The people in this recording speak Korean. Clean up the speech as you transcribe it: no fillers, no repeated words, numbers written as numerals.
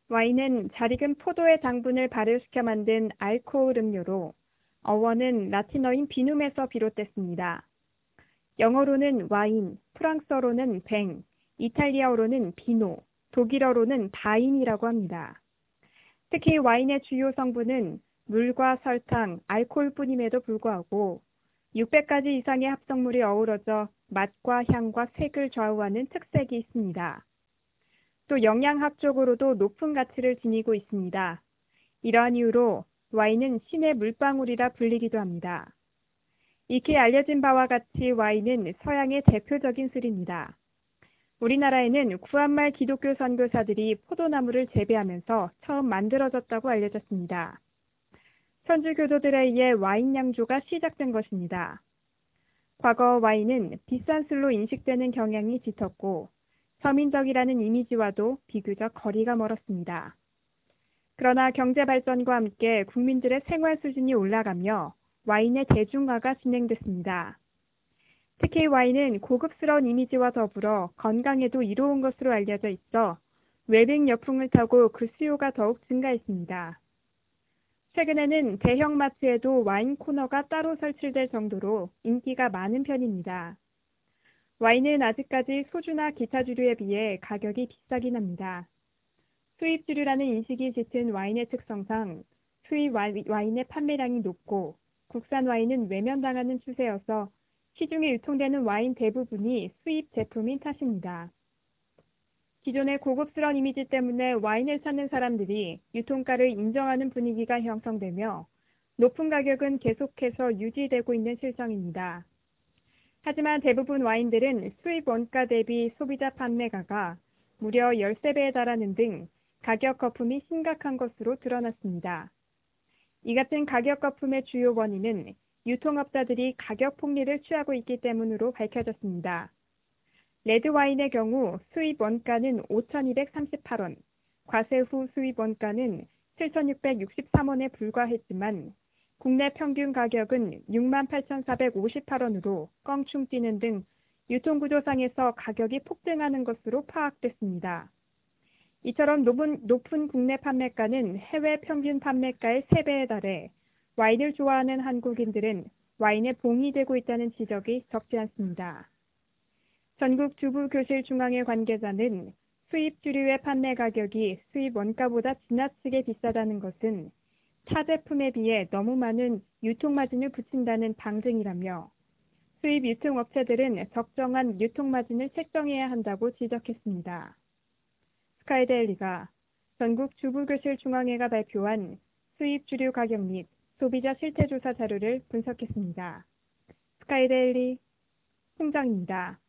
와인은 잘 익은 포도의 당분을 발효시켜 만든 알코올 음료로 어원은 라틴어인 비눔에서 비롯됐습니다. 영어로는 와인, 프랑스어로는 뱅, 이탈리아어로는 비노, 독일어로는 바인이라고 합니다. 특히 와인의 주요 성분은 물과 설탕, 알코올뿐임에도 불구하고 600가지 이상의 합성물이 어우러져 맛과 향과 색을 좌우하는 특색이 있습니다. 또 영양학적으로도 높은 가치를 지니고 있습니다. 이러한 이유로 와인은 신의 물방울이라 불리기도 합니다. 익히 알려진 바와 같이 와인은 서양의 대표적인 술입니다. 우리나라에는 구한말 기독교 선교사들이 포도나무를 재배하면서 처음 만들어졌다고 알려졌습니다. 천주교도들에 의해 와인 양조가 시작된 것입니다. 과거 와인은 비싼 술로 인식되는 경향이 짙었고 서민적이라는 이미지와도 비교적 거리가 멀었습니다. 그러나 경제 발전과 함께 국민들의 생활 수준이 올라가며 와인의 대중화가 진행됐습니다. 특히 와인은 고급스러운 이미지와 더불어 건강에도 이로운 것으로 알려져 있어 웰빙 여풍을 타고 그 수요가 더욱 증가했습니다. 최근에는 대형마트에도 와인 코너가 따로 설치될 정도로 인기가 많은 편입니다. 와인은 아직까지 소주나 기타 주류에 비해 가격이 비싸긴 합니다. 수입 주류라는 인식이 짙은 와인의 특성상 수입 와인의 판매량이 높고 국산 와인은 외면당하는 추세여서 시중에 유통되는 와인 대부분이 수입 제품인 탓입니다. 기존의 고급스러운 이미지 때문에 와인을 찾는 사람들이 유통가를 인정하는 분위기가 형성되며 높은 가격은 계속해서 유지되고 있는 실정입니다. 하지만 대부분 와인들은 수입 원가 대비 소비자 판매가가 무려 13배에 달하는 등 가격 거품이 심각한 것으로 드러났습니다. 이 같은 가격 거품의 주요 원인은 유통업자들이 가격 폭리를 취하고 있기 때문으로 밝혀졌습니다. 레드와인의 경우 수입 원가는 5,238원, 과세 후 수입 원가는 7,663원에 불과했지만 국내 평균 가격은 68,458원으로 껑충 뛰는 등 유통구조상에서 가격이 폭등하는 것으로 파악됐습니다. 이처럼 높은 국내 판매가는 해외 평균 판매가의 3배에 달해 와인을 좋아하는 한국인들은 와인에 봉이 되고 있다는 지적이 적지 않습니다. 전국 주부교실중앙회 관계자는 수입 주류의 판매 가격이 수입 원가보다 지나치게 비싸다는 것은 타 제품에 비해 너무 많은 유통마진을 붙인다는 방증이라며 수입 유통업체들은 적정한 유통마진을 책정해야 한다고 지적했습니다. 스카이데일리가 전국 주부교실중앙회가 발표한 수입 주류 가격 및 소비자 실태조사 자료를 분석했습니다. 스카이데일리 홍정입니다.